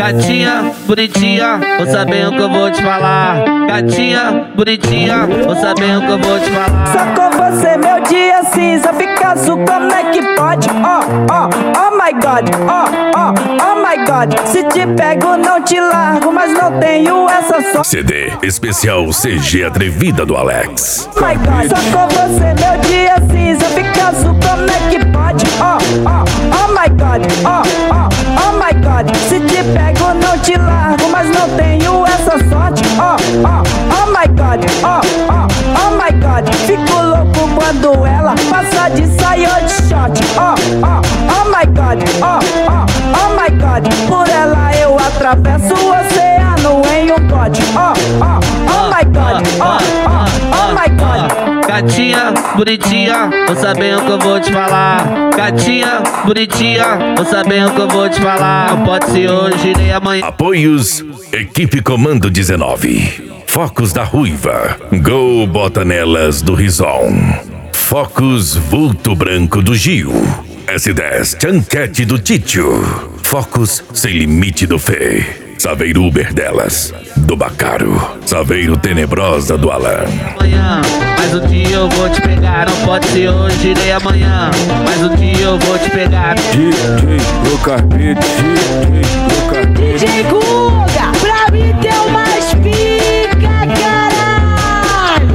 Gatinha, bonitinha, vou saber o que eu vou te falar. Gatinha, bonitinha, vou saber o que eu vou te falar. Só com você meu dia cinza fica azul, como é que pode? Oh my God, oh my God. Se te pego não te largo, mas não tenho essa sorte. CD especial CG Atrevida do Alex. Oh my God, só com você meu dia cinza fica azul, como é que pode? Oh my God, oh my God. Se te pego não te largo, mas não tenho essa sorte. Oh my God, oh my God. Fico louco quando ela passa de saia ou de short. Oh my God, oh my God. Por ela eu atravesso o oceano em um bote. Oh my God, oh my God. Gatinha, bonitinha, vou saber o que eu vou te falar. Gatinha, bonitinha, vou saber o que eu vou te falar. Não pode ser hoje nem amanhã. Apoios Equipe Comando 19, Focos da Ruiva, Gol Botanelas do Rison, Focos Vulto Branco do Gil, S10 Chanquete do Títio, Focos Sem Limite do Fê, Saveiro Uber delas, do Bacaro, Saveiro Tenebrosa do Alan. Amanhã, mas um dia eu vou te pegar. Não pode ser hoje nem amanhã, mas um dia eu vou te pegar. DJ no carpete, DJ no carpete. DJ Guga, pra mim tem umas pica, caralho.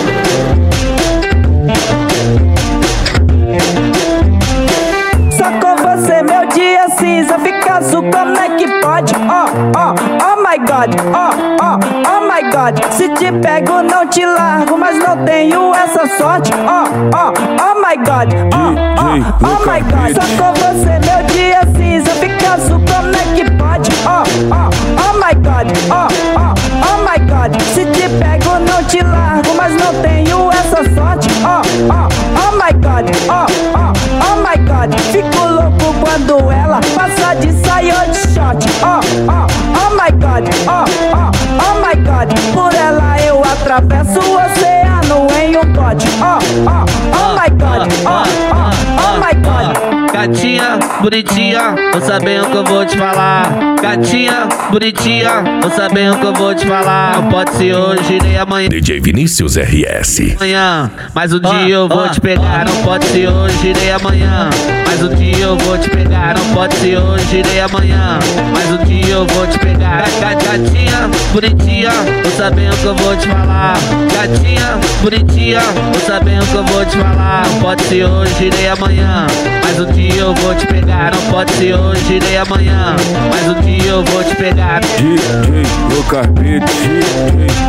Só com você meu dia cinza fica azul, como é que pode? Oh my God, oh my God. Se te pego não te largo, mas não tenho essa sorte. Oh my God, oh my God. Só com você meu dia cinza fica azul, como é que pode? Oh my God, oh my God. Se te pego não te largo, mas não tenho essa sorte. Oh my God, oh my God. Fico louco quando ela passa de saia ou de short. Oh my God, oh my God. Por ela eu atravesso o oceano em um bote. Oh my God, oh my God. Gatinha, bonitinha, vou saber o que eu vou te falar. Gatinha, bonitinha, vou saber o que eu vou te falar. Não pode ser hoje nem amanhã. DJ Vinícius RS. Amanhã, mas um dia eu vou te pegar. Não pode ser hoje nem amanhã, mas um dia eu vou te pegar. Não pode ser hoje nem amanhã, mas um dia eu vou te pegar. Gatinha, bonitinha, vou saber o que eu vou te falar. Gatinha, bonitinha, vou saber o que eu vou te falar. Não pode ser hoje nem amanhã, mas um dia eu vou te pegar. Não pode ser hoje nem amanhã, mas um dia eu vou te pegar. DJ no carpete, DJ